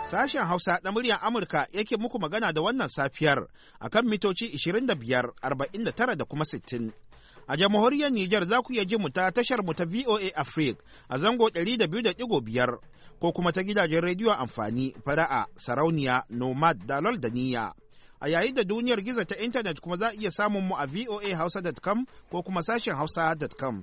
Sashen Hausa na muryar Amurka yake muku magana da wannan safiyar akan mitoci 25, 49 da kuma 60. A jamhuriyar Nijar za ku iya ji mu ta tashar mu ta VOA Africa a zango 200.5 ko kuma ta gidajen rediyo amfani Fara'a, Sarauniya, Nomad, Dalol da Niyya. A yayin da duniyar gizo ta intanet kuma za a iya samun mu a voahausa.com ko kuma sashen hausa.com.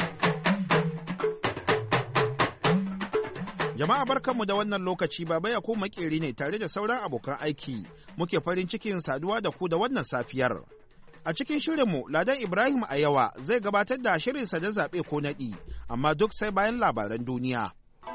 Jama'a barkanmu da wannan lokaci, Baba Yakubu Makeri ne tare da sauran abokan aiki muke farin cikin saduwa da ku da wannan safiyar. A cikin shirinmu, Ladan Ibrahim Ayawa zai gabatar da shirinsa na zaɓe ko naɗi, amma duk sai bayan labaran duniya.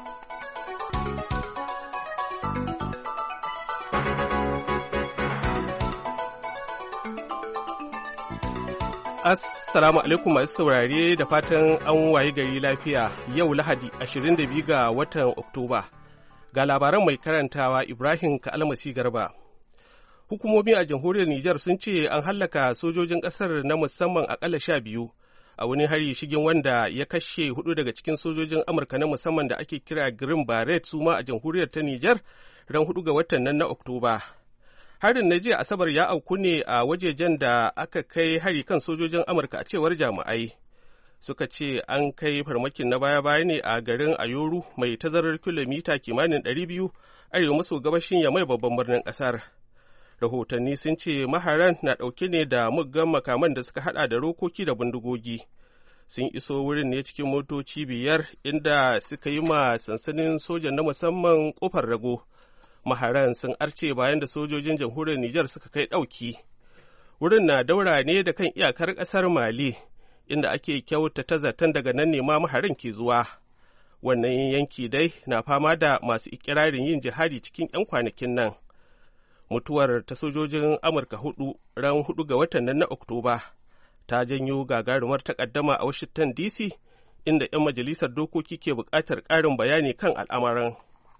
Assalamu alaikum masu saurare da fatan an wayi gari lafiya yau Lahadi 22 ga watan Oktoba. Ga labaran mai karantawa Ibrahim Ka'almasi Garba. Hukumomi a jamhuriyar Nijar sun ce an hallaka sojojin ƙasar na musamman akalla 12 a wani hari shigin wanda ya kashe 4 daga cikin sojojin Amurka na musamman da ake kira Green Beret su ma a jamhuriyar ta Nijar ran 4 ga watan nan na Oktoba. Harin na jiya Asabar ya auku ne a wajejen da aka kai hari kan sojojin Amurka a cewar jami'ai. Suka ce an kai farmakin na baya-baya ne a garin Ayoru mai tazarar kilomita kimanin 200 arewa maso gabashin Yamai babban birnin ƙasar. Rahotanni sun ce maharan na ɗauke ne da muggan makaman da suka haɗa da rokoki da bindigogi. Sun iso wurin ne cikin motoci 5 inda suka yi ma sansanin sojan na musamman ƙofar rago. Maharan sun arce bayan da sojojin jamhuriyar Nijar suka kai ɗauki. Wurin na daura ne da kan iyakar ƙasar Mali, inda ake kyautata zaton daga nan ne ma maharan ke zuwa. Wannan yanki dai na fama da masu ikirarin yin jihadi cikin 'yan kwanakin nan. Mutuwar ta sojojin Amurka 4 ran 4 ga watan nan na Oktoba ta janyo gagarumar takaddama a Washington DC, inda 'yan majalisar dokoki ke buƙatar ƙarin bayani kan al'amarin.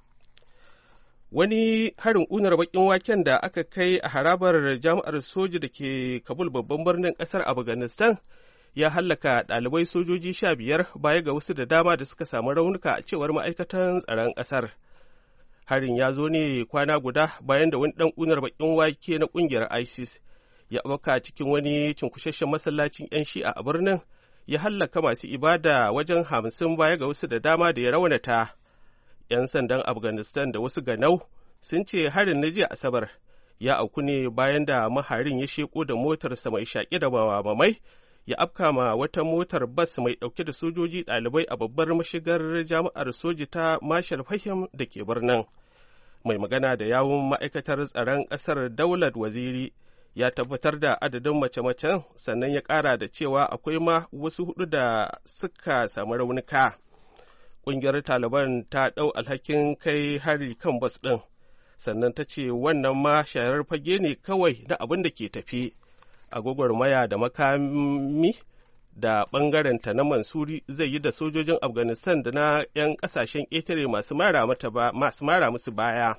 Wani harin ƙunar baƙin waken da aka kai a harabar jami'ar soji da ke Kabul babban birnin ƙasar Afghanistan ya hallaka ɗalibai sojoji 15 baya ga wasu da dama da suka samu raunuka a cewar ma'aikatan tsaron ƙasar. Harin ya zo ne kwana guda bayan da wani ɗan ƙunar baƙin wake na ƙungiyar ISIS ya auka cikin wani cunkushashen masallacin 'yan shi'a a birnin, ya hallaka masu ibada wajen 50 baya ga wasu da dama da ya raunata. 'Yan sandan Afghanistan da wasu ganau sun ce harin na jiya Asabar ya auku ne bayan da maharin ya sheko da motarsa mai shaƙe da mamamai ya afka ma wata motar bas mai ɗauke da sojoji ɗalibai a babbar mashigar jami'ar soji ta Marshal Fahim da ke birnin. Mai magana da yawun ma'aikatar tsaron ƙasar Daulat Waziri ya tabbatar da adadin mace-macen, sannan ya ƙara da cewa akwai ma wasu 4 da suka samu raunuka. Ƙungiyar Taliban ta ɗau alhakin kai hari kan bas ɗin, sannan ta ce wannan ma sharar fage ne kawai na abin da ke tafi. A gwagwarmaya da makami da ɓangarenta na Mansuri zai yi da sojojin Afghanistan da na 'yan ƙasashen ƙetare masu mara musu baya.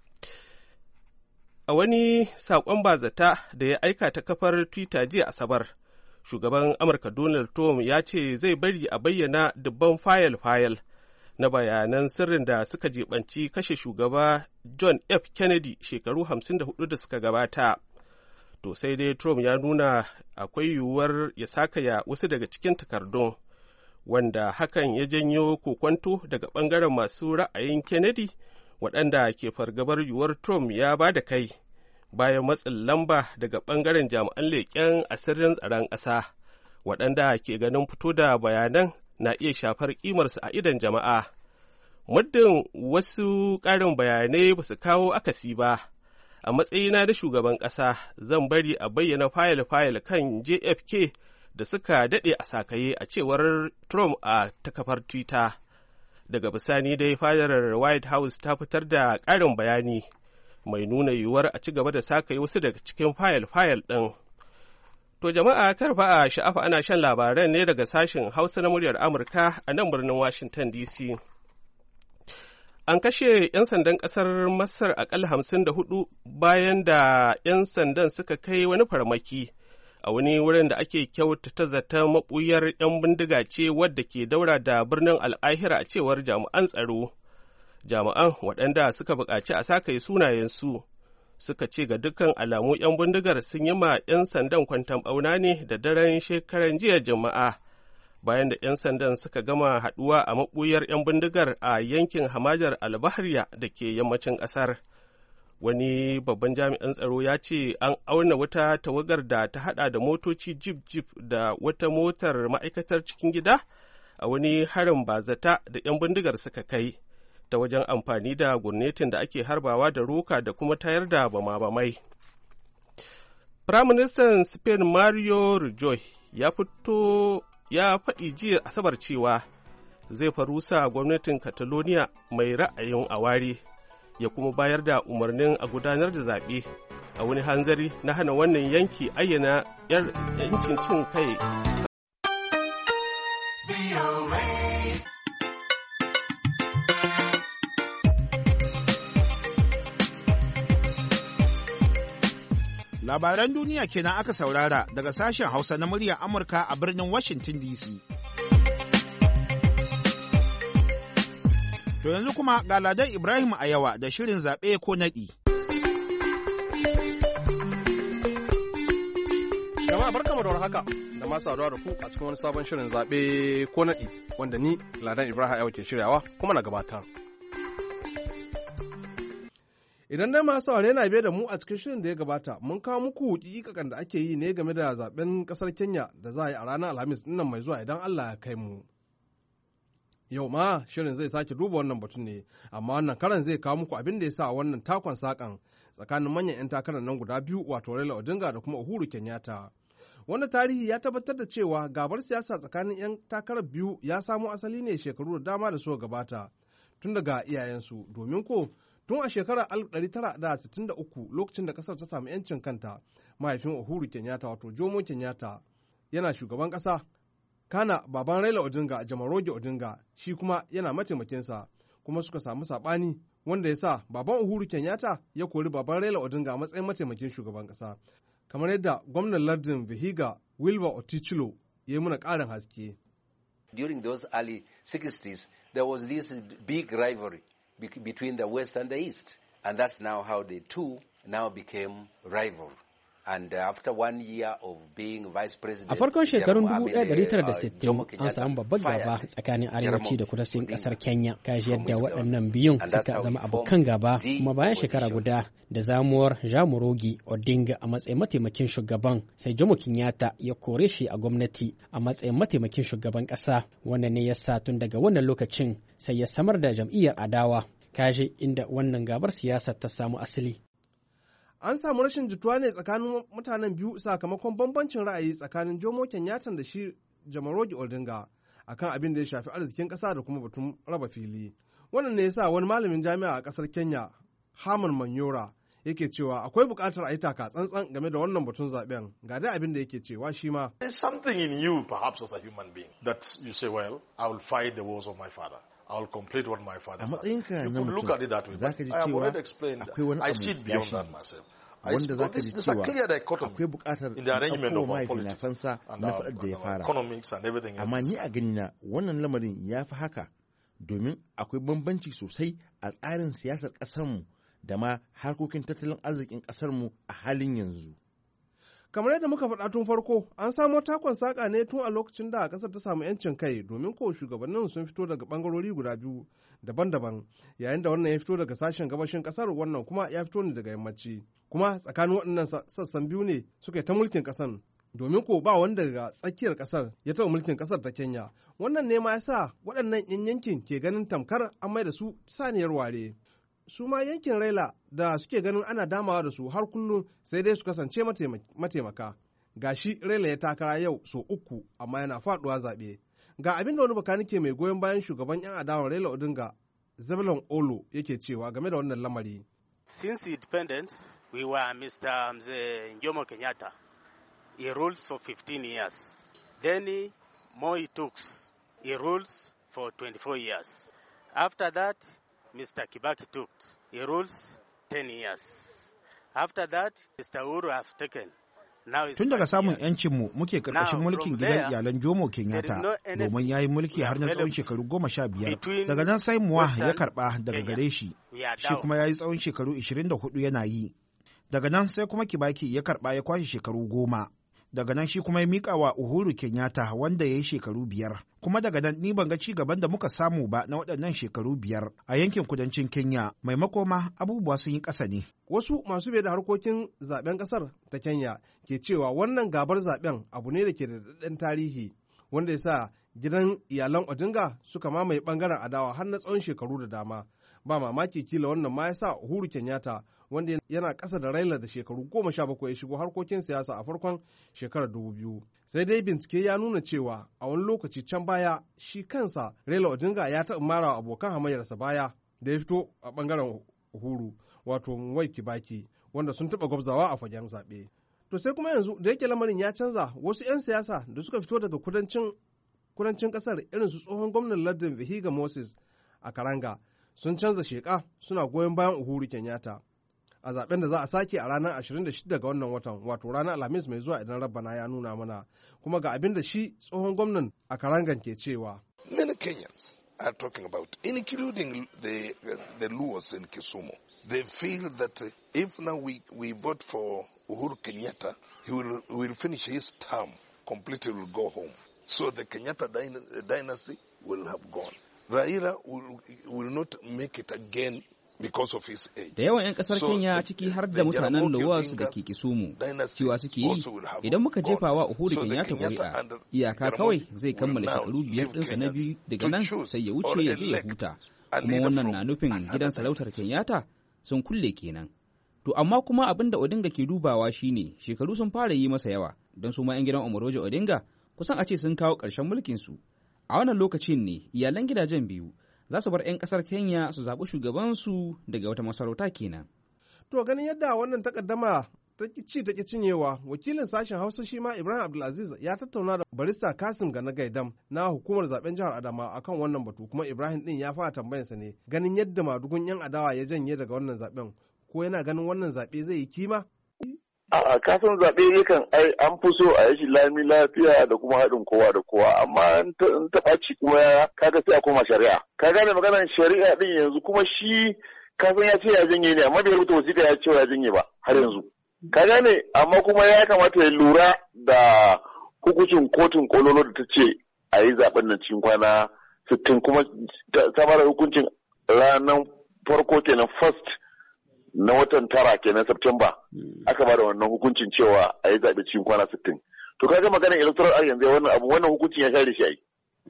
A wani saƙon bazata da ya aika ta kafar Twitter jiya Asabar, shugaban Amurka Donald Trump ya ce zai bari a bayyana dubban fayil-fayil na bayanan sirrin da suka jibanci kashe shugaba John F. Kennedy shekaru 54 da suka gabata. To sai dai Trump ya nuna akwai yiwuwar ya sakaya wasu daga cikin takardun, wanda hakan ya janyo kokwanto daga ɓangaren masu ra'ayin Kennedy, waɗanda ke fargabar yiwuwar Trump ya ba da kai bayan matsin lamba daga ɓangaren jami'an leƙen asirin tsaron ƙasa, waɗanda ke ganin fito da bayanan na iya shafar ƙimarsu a idon jama'a. Muddin wasu ƙarin bayanai ba su kawo akasi ba, a matsayina da shugaban ƙasa zan bari a bayyana fayil-fayil kan JFK da suka daɗe a sakaye, a cewar Trump a ta kafar Twitter. Daga bisani dai fadar White House ta fitar da ƙarin bayani mai nuna yiwuwar a ci gaba da sakaye wasu daga cikin fayil-fayil ɗin. To jama'a karfa a sha'afa ana shan labaran ne daga sashen Hausa na muryar Amurka a nan birnin Washington DC. An kashe 'yan sandan ƙasar Masar aƙalla 54 bayan da 'yan sandan suka kai wani farmaki a wani wurin da ake kyautata zaton maɓuyar 'yan bindiga ce wadda ke daura da birnin Al'ahira a cewar jami'an tsaro. Jami'an waɗanda suka buƙaci a sakaye sunayensu suka ce ga dukkan alamu 'yan bindigar sun yi ma 'yan sandan kwanton ɓauna ne da daren shekaran jiya Juma'a, bayan da 'yan sandan suka gama haɗuwa a maɓuyar 'yan bindigar a yankin hamadar Albahriya da ke yammacin ƙasar. Wani babban jami'in tsaro ya ce an auna wata tawagar da ta haɗa da motoci jip da wata motar ma'aikatar cikin gida a wani harin bazata da 'yan bindigar suka kai ta wajen amfani da gurnetin da ake harbawa da roka da kuma tayar da bama-bamai. Firaministan Spain Mario Rajoy ya faɗi jiya Asabar cewa zai farusa gwamnatin Catalonia mai ra'ayin aware ya kuma bayar da umarnin a gudanar da zaɓe a wani hanzari na hana wannan yanki ayyana 'yancin cin kai. Labaran duniya kenan aka saurara daga sashen Hausa na muryar Amurka a birnin Washington DC. To yanzu kuma ga Ladan Ibrahim Ayawa da shirin zaɓe ko naɗi. Jama'a barkamu da warhaka da masu saduwa da ku a cikin wani sabon shirin zaɓe ko naɗi wanda ni Ladan Ibrahim Ayawa ke shiryawa kuma na gabatar. Idan dai masu saurare na biye da mu a cikin shirin da ya gabata, mun kawo muku ƙiƙaƙan da ake yi ne game da zaben ƙasar Kenya da za a yi a ranar Alhamis ɗinnan mai zuwa idan Allah ya kai mu. Yau ma shirin zai sake duba wannan batun ne, amma wannan karan zai kawo muku abin da ya sa wannan takon sakan tsakanin manyan 'yan takarar nan guda biyu wato Raila Odinga da kuma Uhuru Kenyatta. Wanda tarihi ya tabbatar da cewa gabar siyasa tsakanin 'yan takarar biyu ya samo asali ne shekaru da dama da suka gabata tun daga iyayensu, domin ko tun a shekarar 1963 lokacin da kasar ta samu 'yancin kanta, mahaifin Uhuru Kenyatta wato Jomo Kenyatta yana shugaban ƙasa, kana baban Raila Odinga Jaramogi Odinga shi kuma yana mataimakinsa, kuma suka samu saɓani wanda ya sa baban Uhuru Kenyatta ya kori baban Raila Odinga a matsayin mataimakin shugaban ƙasa, kamar yadda gwamnan lardin Vihiga Wilbur Otichilo ya yi muna ƙarin haske. During those early 60s, there was this big rivalry between the West and the East. And that's now how the two now became rival. And after 1 year of being vice president... A farkon shekarun 1960 an samu babbar gaba tsakanin arewaci da kudancin kasar Kenya. Kashi yadda waɗannan biyun suka zama abokan gaba, kuma bayan shekara guda da zamuwar Jaramogi Odinga a matsayin mataimakin shugaban, sai Jomo Kenyatta ya kore shi a gwamnati a matsayin mataimakin shugaban ƙasa. Wannan ne ya sa tun daga wannan lokacin sai ya samar da jam'iyyar adawa. Kashi inda wannan gabar siyasa ta samu asali. An samu rashin jituwa ne tsakanin mutanen biyu sakamakon bambancin ra'ayi tsakanin Jomo Kenyatta da shi Jaramogi Odinga akan abin da ya shafi arzikin ƙasa da kuma batun raba fili. Wannan ne yasa wani malamin jami'a a ƙasar Kenya, Herman Manyora, yake cewa akwai buƙatar a yi taka tsantsan game da wannan batun zaben. Ga dai abin da yake cewa shi ma. There's something in you perhaps as a human being that you say, well, I will fight the wars of my father. I'll complete what my father started. A matsayinka na mutum za ka ji cewa akwai wani abu ya shi wanda za ka ji cewa akwai bukatar ɗauko mahaifina fansa na faɗar da ya fara. Amma ni a ganina wannan lamarin ya fi haka, domin akwai bambanci sosai a tsarin siyasar ƙasarmu da ma harkokin tattalin arzikin ƙasarmu a halin yanzu. Kamar yadda muka faɗa tun farko, an samo takon saƙa ne tun a lokacin da ƙasar ta samu 'yancin kai, domin ko shugabannin sun fito daga ɓangarori guda biyu daban-daban, yayin da wannan ya fito daga sashen gabashin ƙasar, wannan kuma ya fito ne daga yammaci. Kuma tsakanin waɗannan sassan biyu ne suka yi ta mulkin ƙasar, domin ko ba wanda daga tsakiyar ƙasar ya taɓa mulkin ƙasar ta Kenya. Wannan ne ma ya sa waɗannan 'yan yankin ke ganin tamkar an mai da su saniyar ware. Su ma yankin Raila da suke ganin ana damawa da su har kullum sai dai su kasance mataimaka. Ga shi Raila ya takara yau so 3 amma yana faduwa zaɓe. Ga abin da wani bakanike mai goyon bayan shugaban 'yan adawan Raila Odinga, Zebulon Olo, yake cewa game da wannan lamari. Since independence, we were Mr. Jomo Kenyatta. He rules for 15 years. Then Moi Tuks, he rules for 24 years. After that, Mr. Kibaki took. He rules 10 years. After that, Mr. Uhuru has taken Tun daga samun 'yancinmu muke karkashin mulkin gidan iyalan Jomo Kenyatta domin ya yi mulki har na tsawon shekaru 15. Daga nan sai Moi ya karba daga gare shi kuma ya yi tsawon shekaru 24 yana yi. Daga nan sai kuma Kibaki ya karba ya kwashe shekaru 10. Daga nan shi kuma ya mika wa Uhuru Kenyatta wanda ya yi shekaru 5. Kuma daga nan ni ban ga ci gaban da muka samu ba na waɗannan shekaru 5 a yankin kudancin Kenya, maimako ma abubuwa sun yi ƙasa ne. Wasu masu bai da harkokin zaben ƙasar ta Kenya ke cewa wannan gabar zaben abu ne da ke da daɗaɗɗen tarihi wanda ya sa gidan iyalan Odinga suka mamaye ɓangaren adawa har na tsawon shekaru da dama. Ba mamaki kila wannan ma ya sa Uhuru Kenyatta wanda yana ƙasa da Raila da shekaru 17 ya shigo harkokin siyasa a farkon shekarar 2000. Sai dai bincike ya nuna cewa a wani lokaci can baya shi kansa Raila Odinga ya taɓa mara abokan hamayyarsa baya da ya fito a ɓangaren Uhuru wato Mwai Kibaki wanda sun taɓa gwabzawa a fagen zaɓe. To sai kuma yanzu da yake lamarin ya canza wasu 'yan siyasa da suka fito daga kudancin ƙasar irin su tsohon gwamnan lardin Vihiga Moses a Karanga sun canza sheƙa suna goyon bayan Uhuru Kenyatta a zaben da za a sake a ranar 26 ga wannan watan wato ranar Alhamis mai zuwa idan Rabbana ya nuna mana. Kuma ga abin da shi tsohon gwamnan a Karangan ke cewa. Many Kenyans are talking about, including the Luos in Kisumu. They feel that if now we vote for Uhuru Kenyatta, he will finish his term, completely will go home. So the Kenyatta dynasty will have gone. Raila will not make it again because of his age. Da yawan 'yan kasar Kenya ciki har da mutanen Lawas da ke Kisumu cewa suke yi idan muka jefa wa Uhuru Kenyatta ƙuri'a iyaka kawai zai kammala shekaru 5 ɗinsa na biyu daga nan sai ya wuce ya je ya huta. Kuma wannan na nufin gidan sarautar Kenyatta sun kulle kenan. To amma kuma abin da Odinga ke dubawa shine shekaru sun fara yi masa yawa don su ma 'yan gidan Omorojo Odinga kusan a ce sun kawo ƙarshen mulkinsu. A wannan lokacin ne iyalan gidajen biyu za su bar 'yan ƙasar Kenya su zaɓi shugabansu daga wata masarauta kenan. To ganin yadda wannan takaddama ta ci ta cinyewa, wakilin sashen Hausa shi ma Ibrahim Abdulaziz ya tattauna da barista Kasim Gana Gaidam na hukumar zaben jihar Adamawa akan wannan batu, kuma Ibrahim din ya fara tambayarsa ne ganin yadda madugun 'yan adawa ya janye daga wannan zaben ko yana ganin wannan zaɓe zai yi kima? A kasan zaɓe yakan an fi so a yi shi lami lafiya da kuma haɗin kowa da kowa, amma in ta ɓaci kuma kaga sai a koma shari'a. Ka gane maganar shari'a ɗin yanzu kuma shi kasan ya ce ya janye ne, amma bai rubuta wasiƙa ya ce ya janye ba har yanzu. Ka gane, amma kuma ya kamata ya lura da hukuncin kotun kololo da ta ce a yi zaɓen nan cikin kwana 60 kuma ta fara hukuncin ranar farko kenan first na watan 9 kenan September aka bada wannan hukuncin cewa a yi zaɓe cikin kwana 60. To kaga maganar electoral act yanzu wannan hukuncin ya share shi ai.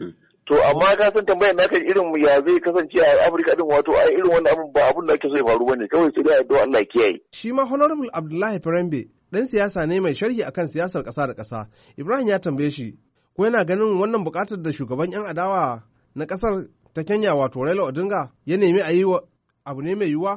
To amma ka san tambayar naka irin ya zai kasance a Afirka din wato ai irin wannan abun ba abun da ake so ya faru bane kawai sai dai addu'a Allah ya kiyaye. Shi ma Honorable Abdullahi Firambe dan siyasa ne mai sharhi akan siyasar ƙasa da ƙasa. Ibrahim ya tambaye shi ko yana ganin wannan buƙatar da shugaban 'yan adawa na ƙasar ta Kenya wato Raila Odinga ya nemi a yi abu ne mai yiwuwa.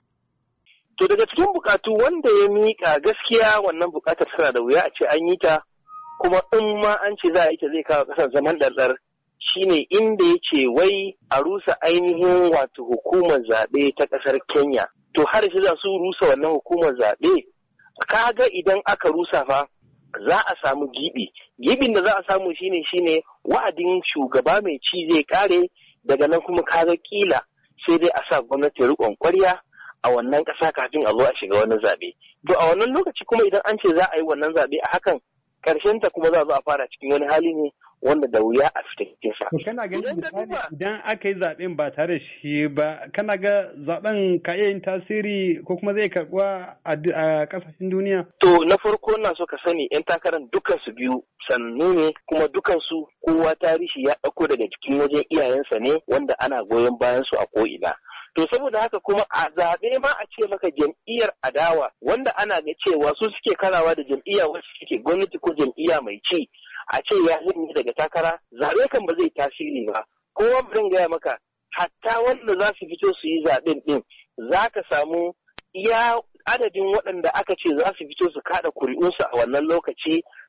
To daga cikin bukatu wanda ya miƙa gaskiya wannan bukatar tana da wuya a ce an yi ta, kuma in ma an ce za a yi ta zai kawo ƙasar zaman ɗarɗar shine inda ya ce wai a rusa ainihin wato hukumar zaɓe ta ƙasar Kenya. To har shi za su rusa wannan hukumar zaɓe, kaga idan aka rusa fa za a samu gibi. Gibin da za a samu shine wa'adin shugaba mai ci zai kare, daga nan kuma kaga kila sai dai a sa gwamnati riƙon ƙwarya a wannan ƙasa kafin a zo a shiga wani zaɓe. To a wannan lokaci kuma idan an ce za a yi wannan zaɓe a hakan ta kuma za a zo a fara cikin wani hali ne wanda da wuya a fita cikin sa. To kana ganin idan aka yi zaɓen ba tare da shi ba, kana ga zaɓen ka iya yin tasiri ko kuma zai karɓuwa a ƙasashen duniya? To na farko na so ka sani 'yan takarar dukan su biyu sannu ne kuma dukan su kowa tarihi ya ɗauko daga cikin wajen iyayensa ne wanda ana goyon bayan su a ko'ina. To saboda haka kuma a zaɓe ma a ce maka jam'iyyar adawa wanda ana ga cewa su suke karawa da jam'iyya wacce suke gwamnati ko jam'iyya mai ci a ce ya zanye daga takara, zaɓe kan ba zai tasiri ba. Kowa bari gaya maka hatta wanda za su fito su yi zaɓen ɗin za ka samu iya adadin waɗanda aka ce za su fito su kaɗa kuri'unsu a wannan lokaci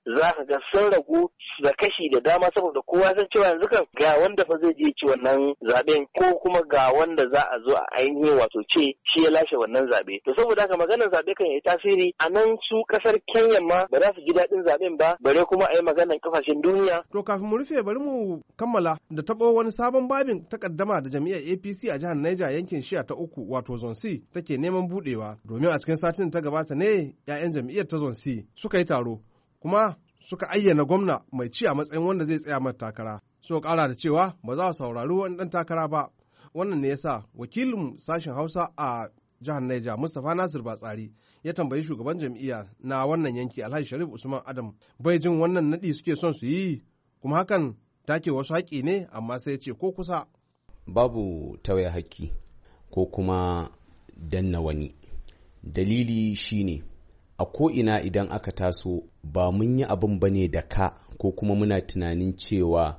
za ka ga sun ragu da kashi da dama saboda kowa san cewa yanzu kan ga wanda fa zai je ci wannan zaben ko kuma ga wanda za a zo a ainihin wato ce shi ya lashe wannan zabe. To saboda haka maganar zabe kan yi tasiri a nan su kasar Kenya ma ba za su ji daɗin zaben ba bare kuma a yi maganar kasashen duniya. To kafin mu rufe bari mu kammala da taɓo wani sabon babin takaddama da jam'iyyar APC a jihar Niger yankin shiya ta 3 wato Zone C take neman budewa domin a cikin satin ta gabata ne 'ya'yan jam'iyyar ta Zone C suka yi taro kuma suka ayyana gwamna mai ci a matsayin wanda zai tsaya mata takara. So kara da cewa ba za su saurari wani dan takara ba. Wannan ne yasa wakilin sashen Hausa a jihar Niger Mustapha Nasir Batsari ya tambayi shugaban jam'iyya na wannan yanki Alhaji Sharif Usman Adam bai jin wannan nadi suke son su yi kuma hakan take wasu haƙi ne amma sai ya ce ko kusa. Babu tawaye haƙƙi ko kuma danna wani. Dalili shine a ko'ina idan aka taso ba mun yi abin ba ne da ka ko kuma muna tunanin cewa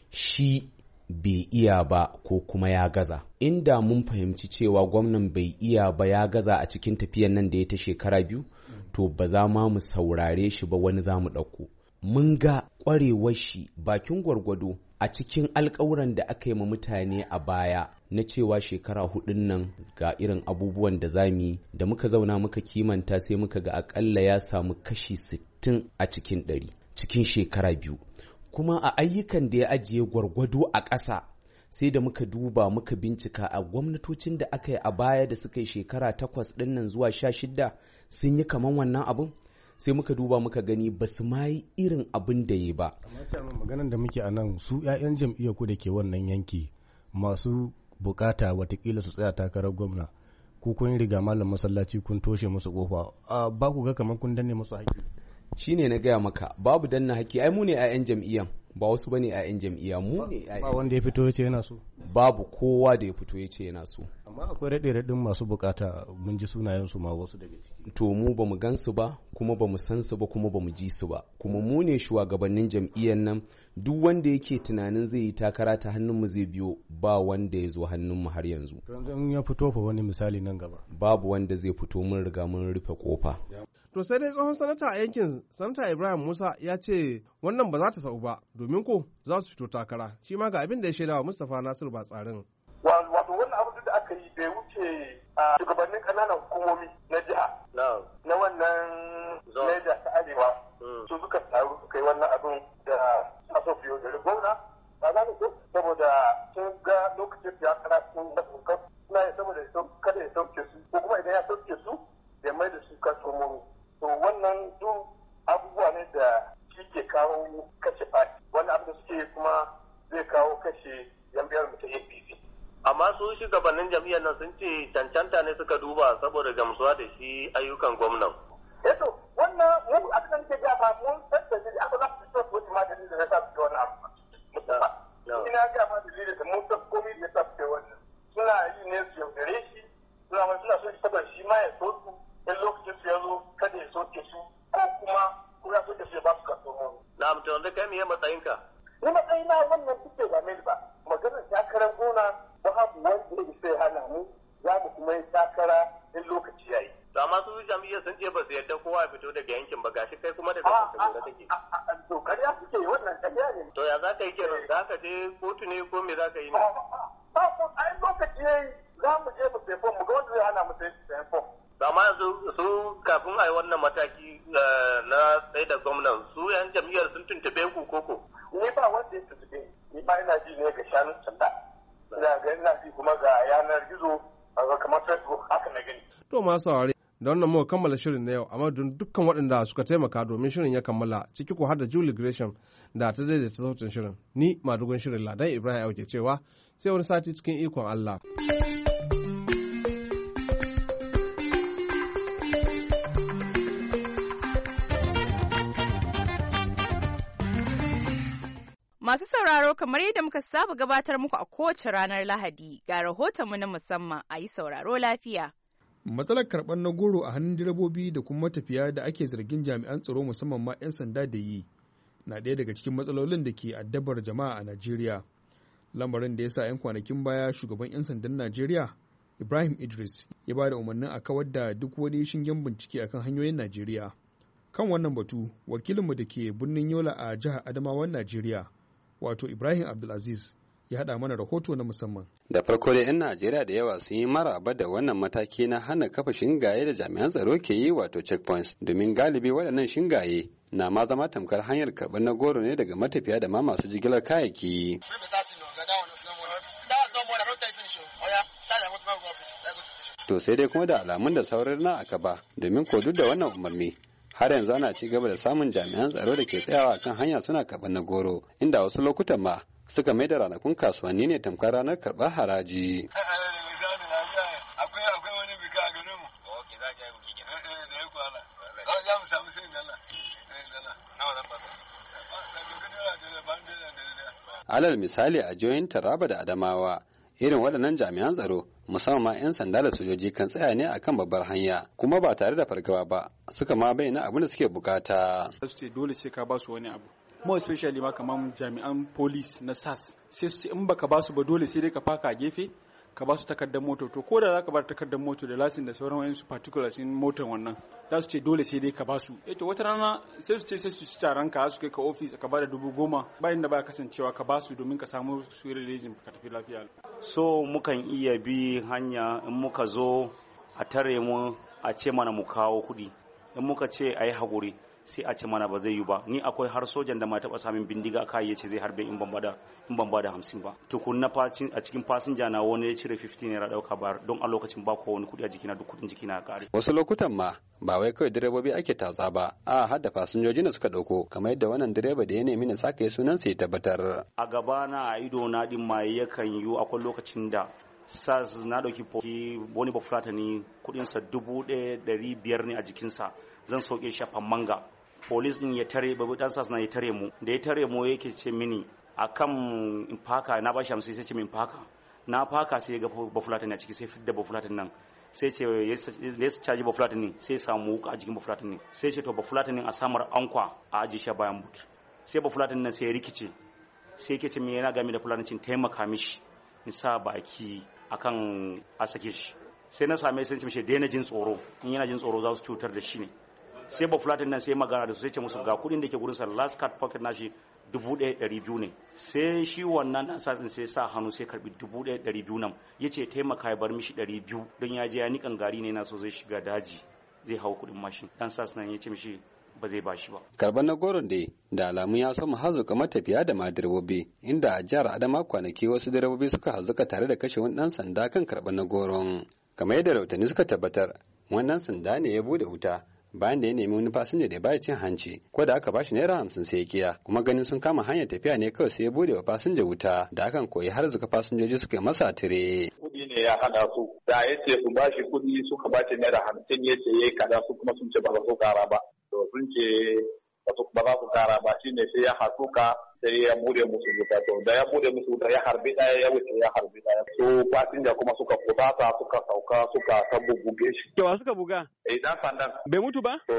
shi bai iya ba ko kuma ya gaza. Inda mun fahimci cewa gwamnan bai iya ba ya gaza a cikin tafiyan nan da ya ta shekara 2, to ba za ma mu saurare shi ba wani za mu ɗauko. Mun ga ƙwarewar shi bakin gwargwado a cikin alƙawuran da aka yi ma mutane a baya na cewa shekara 4 nan ga irin abubuwan da za mu yi da muka zauna muka kimanta sai muka ga akalla ya samu kashi 60 a cikin 100 cikin shekara 2. Kuma a ayyukan da ya ajiye gwargwado a ƙasa sai da muka duba muka bincika a gwamnatocin da aka yi a baya da suka yi shekara 8 ɗin nan zuwa 16 sun yi kaman wannan abun. Sai muka duba muka gani ba su ma yi irin abin da ya ba. Amma maganar da muke a nan su 'ya'yan jam'iyyar ku da ke wannan yanki masu bukata watakila su tsaya takarar gwamna ko kun riga malam masallaci kun toshe musu kofa ba ku ga kamar kun danne musu haƙƙi. Shine na gaya maka babu danna haƙƙi ai mu ne 'ya'yan jam'iyyan ba wasu bane 'ya'yan jam'iyya mu ne. Ba wanda ya fito ya ce yana so. Babu kowa da ya fito ya ce yana so. Amma akwai raɗe-raɗin masu bukata mun ji sunayen su ma wasu daga ciki. To mu ba mu gan su ba kuma ba mu san su ba kuma ba mu ji su ba kuma mu ne shugabannin jam'iyyar nan duk wanda yake tunanin zai yi takara ta hannun mu zai biyo ba wanda ya zo hannun mu har yanzu. Yanzu ya fito fa wani misali nan gaba. Babu wanda zai fito mun riga mun rufe kofa. To sai dai tsohon sanata a yankin sanata Ibrahim Musa ya ce wannan ba za ta sau ba domin ko za su fito takara shi ma ga abin da ya shaidawa Mustapha Nasiru Batsarin. Wato wannan abu da aka yi bai wuce a shugabannin ƙananan hukumomi na jiha na wannan Niger ta Arewa su suka taru suka yi wannan abin da aso biyo da gwamna ba za ko saboda sun ga lokacin da ya kara sun da suna yi saboda kada ya sauke su ko kuma idan ya sauke su ya mai da su kasuwanni. To wannan duk abubuwa ne da shi ke kawo kashe fati wani abu da suke kuma zai kawo kashe jam'iyyar mu ta APC. Amma su shugabannin jam'iyyar nan sun ce cancanta ne suka duba saboda gamsuwa da shi ayyukan gwamnan. Eto wannan mu aka san ke gaba mun tattace da aka zafi so ko ma dalilin da ya sa su wannan abu. Ina ga ma dalilin da mun san komai da ya sa su wannan. Suna yi ne su yaudare shi suna so shi saboda shi ma ya so su in lokacin su ya zo kada ya soke su ko kuma ko ya soke su ya ba su kasuwa. Na mutu wanda kai me matsayinka? Ni matsayina wannan suke ba mai ba. Maganar takarar gona babu wanda ya sai hana mu za mu kuma yi takara in lokaci ya yi. To amma su jam'iyyar sun ce ba su yarda kowa ya fito daga yankin ba gashi kai kuma daga Kwantagora take. To kariya suke yi wannan kariya ne. To ya za ka yi kenan za ka je kotu ne ko me za ka yi ne? A lokaci ya yi za mu je mu sai fom mu ga wanda zai hana mu sai fom. Amma su kafin a yi wannan mataki na tsaye da gwamnan su yan jam'iyyar sun tuntube ku koko? Ni ba wanda ya tuntube ni ba ina ji ne ga shanun sanda. Ina ji kuma ga yanar gizo kamar Facebook haka na gani. To masu saurare da wannan muka kammala shirin na yau amma don dukkan waɗanda suka taimaka domin shirin ya kammala ciki ko har da Julie Gresham da ta daidaita sautin shirin. Ni madugun shirin Ladan Ibrahim Auke cewa sai wani sati cikin ikon Allah. Masu sauraro kamar yadda muka saba gabatar muku a kowace ranar Lahadi ga rahotonmu na musamman a yi sauraro lafiya. Matsalar karɓar na goro a hannun direbobi da kuma matafiya da ake zargin jami'an tsaro musamman ma 'yan sanda da yi na ɗaya daga cikin matsalolin da ke addabar jama'a a Najeriya. Lamarin da ya sa 'yan kwanakin baya shugaban 'yan sandan Najeriya Ibrahim Idris ya ba da umarnin a kawar da duk wani shingen bincike akan hanyoyin Najeriya. Kan wannan batu wakilinmu da ke birnin Yola a jihar Adamawan Najeriya wato Ibrahim Abdulaziz ya haɗa mana rahoto na musamman. Da farko dai 'yan Najeriya da yawa sun yi maraba da wannan mataki na hana kafa shingaye da jami'an tsaro ke yi wato checkpoints domin galibi waɗannan shingaye na ma zama tamkar hanyar karɓar na goro ne daga matafiya da ma masu jigilar kayayyaki. To sai dai kuma da alamun da saurar na aka ba domin ko duk da wannan umarni har yanzu ana ci gaba da samun jami'an tsaro da ke tsayawa kan hanya suna karɓar na goro inda wasu lokutan ma suka mai da ranakun kasuwanni ne tamkar ranar karɓar haraji. Alal misali a jihohin Taraba da Adamawa irin waɗannan jami'an tsaro musamman 'yan sanda da sojoji kan tsaya ne akan babbar hanya kuma ba tare da fargaba ba suka ma bayyana abin da suke bukata. Dole sai ka ba su wani abu. More especially ma kamar jami'an police na SAS sai su ce in baka ba su ba dole sai dai ka faka a gefe ka ba su takardar moto to ko da za ka bar takardar moto da lasin da sauran wayansu particulars in motar wannan za su ce dole sai dai ka ba su to wata rana sai su ce sai su ci taron ka su kai ka office ka ba da 10,000 bayan da ba kasancewa ka ba su domin ka samu su releasing ka tafi lafiya. So mukan iya bi hanya in muka zo a tare mu a ce mana mu kawo kuɗi in muka ce a yi haƙuri sai a ce mana ba zai yi ba ni akwai har sojan da ma taɓa samun bindiga aka yi ce zai harbe in ban bada 50 ba tukun na a cikin fasinja na wani ya cire 15 naira ɗauka ba don a lokacin ba ko wani kuɗi a jikina duk kuɗin jikina kare. Wasu lokutan ma ba wai kawai direbobi ake tatsa ba a har da fasinjoji da suka ɗauko kamar yadda wannan direba da ya nemi na saka ya sunan sai ya tabbatar. A gaba na a ido na din ma yakan yi akwai lokacin da SAS na ɗauki wani bafulatani kuɗinsa 1,500 ne a jikinsa zan sauke shafan manga. Polis din ya tare babu dan SAS na ya tare mu da ya tare mu yake ce mini akan in faka na bashi 50 sai ce min faka na faka sai ga bafulatin a ciki sai fidda bafulatin nan sai ce ya caji bafulatin ne sai samu wuka a jikin bafulatin ne sai ce to bafulatin a samar ankwa a aji shi bayan but sai bafulatin nan sai ya rikice sai yake ce me yana game da fulanancin taimaka mishi in sa baki akan a sake shi sai na same sai ce mishi daina jin tsoro in yana jin tsoro za su cutar da shi ne sai ba fulatin nan sai magana da su sai ce musu ga kudin da ke gurin sa last card pocket nashi 1,200 ne sai shi wannan dan satsin sai sa hannu sai karbi 1,200 nan yace taimaka ya bar mishi 200 don ya je ya nikan gari ne na so zai shiga daji zai hau kudin mashin dan satsin nan yace mishi ba zai bashi ba. Karban na goron da alamun ya samu hazuka matafiya da ma direbobi inda a jihar Adama kwanaki wasu direbobi suka hazuka tare da kashe wani dan sanda kan karban na goron kamar yadda rahotanni suka tabbatar wannan sanda ne ya bude wuta bayan da ya nemi wani fasinja da ya bayar cin hanci ko da aka bashi naira 50 sai ya kiya kuma ganin sun kama hanyar tafiya ne kawai sai ya bude wa fasinja wuta da akan koyi har zuka fasinjoji suka yi masa tire. Kudi ne ya hada su da ya ce su bashi kudi suka bashi naira 50 ya ce yayi kaza su kuma sun ce ba su kara ba to sun ce ba za su kara ba shine sai ya hasuka sai ya bude musu wuta to da ya bude musu wuta ya harbi daya ya wuce ya harbi daya so fasinja kuma suka kubata suka sauka suka ta buge shi. Kewa suka buga? Dan sandan. Bai mutu ba? To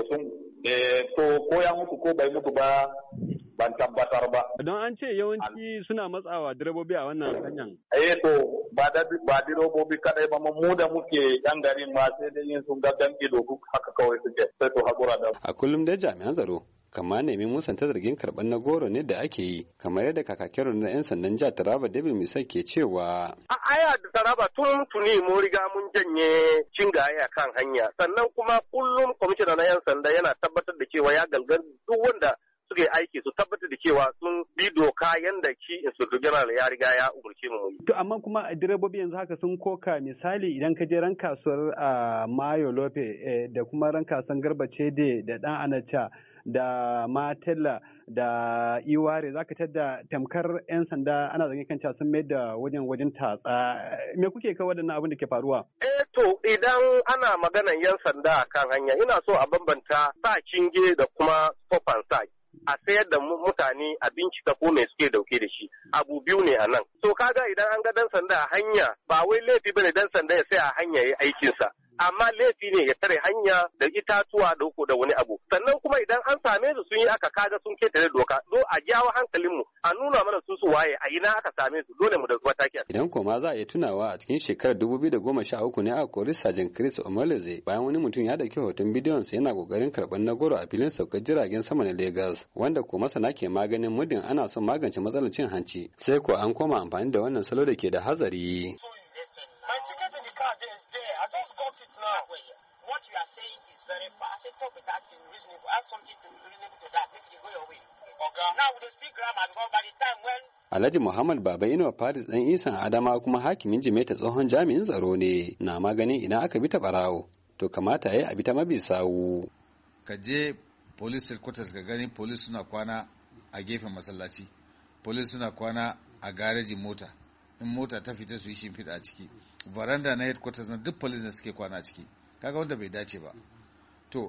ko ya mutu ko bai mutu ba ban tabbatar ba. Don an ce yawanci suna matsawa direbobi a wannan hanyar. To ba direbobi kadai ba mu da muke yan garin ma sai dai yin sun gaddan ido duk haka kawai suke sai to hakura da. A kullum dai jami'an tsaro kama nemi musanta zargin karɓar na goro ne da ake yi kamar yadda kakakin na 'yan sandan jihar Taraba David Misal ke cewa. A aya da Taraba tuni mun riga mun janye shingaye a kan hanya sannan kuma kullum kwamishina na 'yan sanda yana tabbatar da cewa ya galgan duk wanda suka yi aiki su tabbatar da cewa sun bi doka yanda shi inspector general ya riga ya umurce mu. To amma kuma direbobi yanzu haka sun koka misali idan ka je ran kasuwar Mayo Lope da kuma ran kasuwar Garba Cede da Dan Anacha da Matella da Iware zaka tada tamkar 'yan sanda ana zage kan sun mai da wajen tatsa me kuke kai waɗannan abin da ke faruwa? To idan ana maganan 'yan sanda kan hanya ina so a bambanta sa kinge da kuma stop and start. A sayar da mutane a bincika ko me suke dauke da shi abu biyu ne a nan. So kaga idan an ga dan sanda a hanya ba wai laifi bane dan sanda ya sai a hanya yayi aikinsa. amma laifi ne ya tare hanya da itatuwa da wani abu. Sannan kuma idan an same su sun yi aka kaga sun ketare doka, zo a jawo hankalinmu a nuna mana su waye a ina aka same su dole mu da mataki. Idan koma za a iya tunawa a cikin shekarar 2013 ne aka kori Sergeant Chris Omaleze bayan wani mutum ya dauki hoton bidiyon sa yana kokarin karɓar na goro a filin saukar jiragen sama na Lagos, wanda ko masana ke maganin muddin ana son magance matsalar cin hanci sai ko an koma amfani da wannan salo da ke da hazari. Alhaji Muhammad Baba Inuwa Faris ɗan Isan Adama kuma hakimin Jimeta tsohon jami'in tsaro ne na maganin idan aka bi ta barawo to kamata yayi a bi ta mabi sawu. Ka je police headquarters ka gani police suna kwana a gefen masallaci, police suna kwana a garejin mota, in mota ta fita su yi shimfiɗa a ciki, veranda na headquarters na duk police da suke kwana a ciki, kaga wanda bai dace ba. To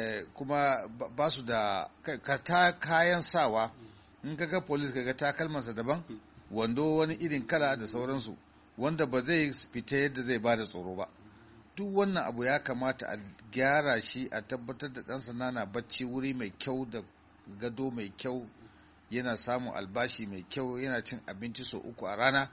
kuma ba su da kayan sawa, in kaga police kaga takalmansa daban, wando wani irin kala da sauransu, wanda ba zai fita yadda zai bada tsoro ba. Duk wannan abu ya kamata a gyara shi, a tabbatar da ɗan sanda na bacci wuri mai kyau da gado mai kyau, yana samun albashi mai kyau, yana cin abinci sau 3 a rana,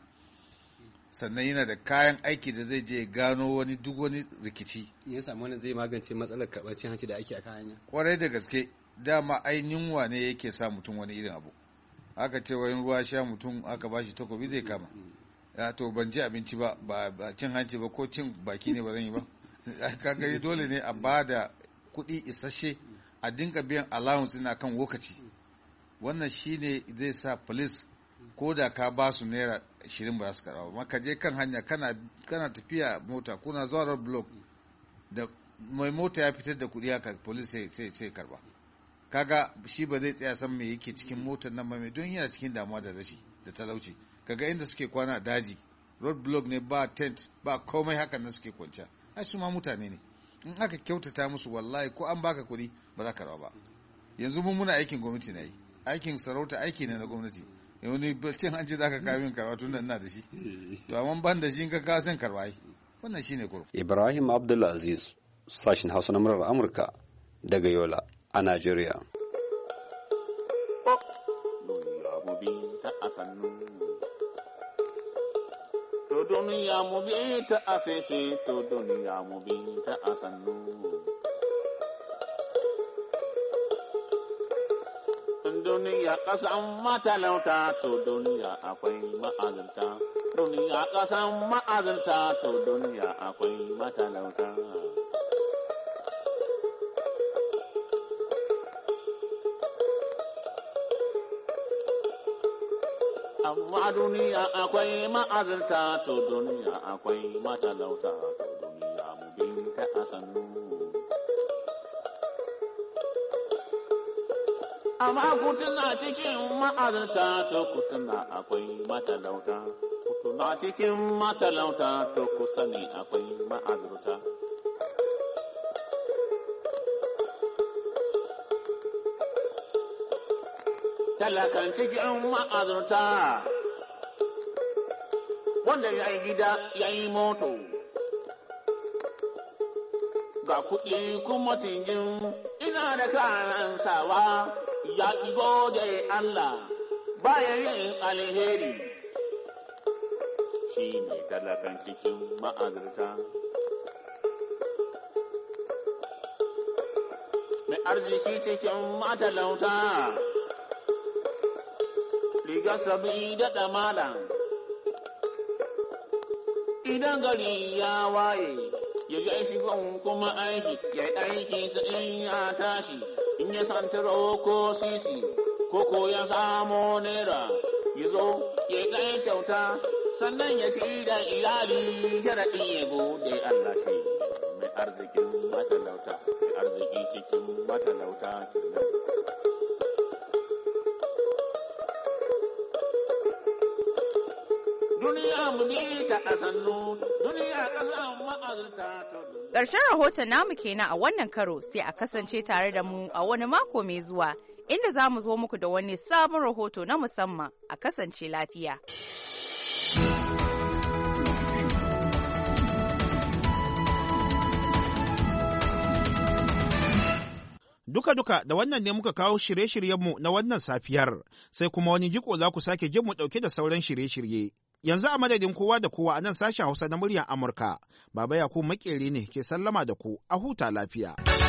sannan yana da kayan aiki da zai je gano duk wani rikici. Ya samu wani zai magance matsalar karɓar cin hanci da ake a kan hanya. Kwarai da gaske, dama ainihin wane yake sa mutum wani irin abu. Aka ce wani ruwa sha mutum aka bashi takobi zai kama. Ya to ban ci abinci ba cin hanci ba ko cin baki ne ba zan yi ba. Kaga dole ne a ba da kuɗi isasshe a dinga biyan allowance ina kan lokaci. Wannan shine zai sa police ko da ka ba su naira 20 ba za su karɓa ba. Ka je kan hanya kana tafiya mota kuna zuwa road block da mai mota ya fitar da kuɗi haka police sai karɓa. Kaga shi ba zai tsaya san me yake cikin motar nan ba, mai don yana cikin damuwa da rashi da talauci. Kaga inda suke kwana daji road block ne, ba tent ba komai, hakan nan suke kwanciya. Ai su ma mutane ne, in aka kyautata musu wallahi ko an baka kuɗi ba za ka karɓa ba. Yanzu mun muna aikin gwamnati na yi, aikin sarauta aiki ne na gwamnati. Wani cin hanci za ka kawo min karɓa tun da ina da shi, to amma ban da shi in ka kawo sai karɓa yi. Wannan shine kurum. Ibrahim Abdulaziz, sashin Hausa na murar Amurka daga Yola a Najeriya. To duniya mu bi ta asese, to duniya mu bi ta asannu. Duniya ƙasan matalauta, to duniya akwai ma'azinta. Duniya ƙasan ma'azinta, to duniya akwai matalauta. Amma duniya akwai ma'azinta, to duniya akwai matalauta, to duniya mu binta a sannu. Amma kutuna cikin ma'azinta, to kutuna akwai matalauta, kutuna cikin matalauta, to ku sani akwai ma'azinta. Talakan cikin ma'azurta wanda ya yi gida ya yi moto ga kuɗi kuma tingin ina da kanan sawa ya ƙi gode Allah bayan yin alheri shi ne talakan cikin ma'azurta. Mai arziki cikin matalauta riga sabi da ɗamalan idan gari ya waye ya ga shi kuma aiki ya aiki sa in ya tashi in ya santaro ko sisi ko ya samo naira ya zo ya ɗan kyauta sannan ya ci da iyali sharaɗi ya gode Allah shi mai arzikin matalauta mai arziki cikin matalauta kenan. Ƙarshen rahoton namu kenan a wannan karo, sai a kasance tare da mu a wani mako mai zuwa inda za mu zo muku da wani sabon rahoto na musamman. A kasance lafiya. Duka-duka da wannan ne muka kawo shirye-shiryenmu na wannan safiyar, sai kuma wani jiko za ku sake jin mu ɗauke da sauran shirye-shirye. Yanzu a madadin kowa da kowa a nan sashen Hausa na muryar Amurka, Baba Yakubu Makeri ne ke sallama da ku a huta lafiya.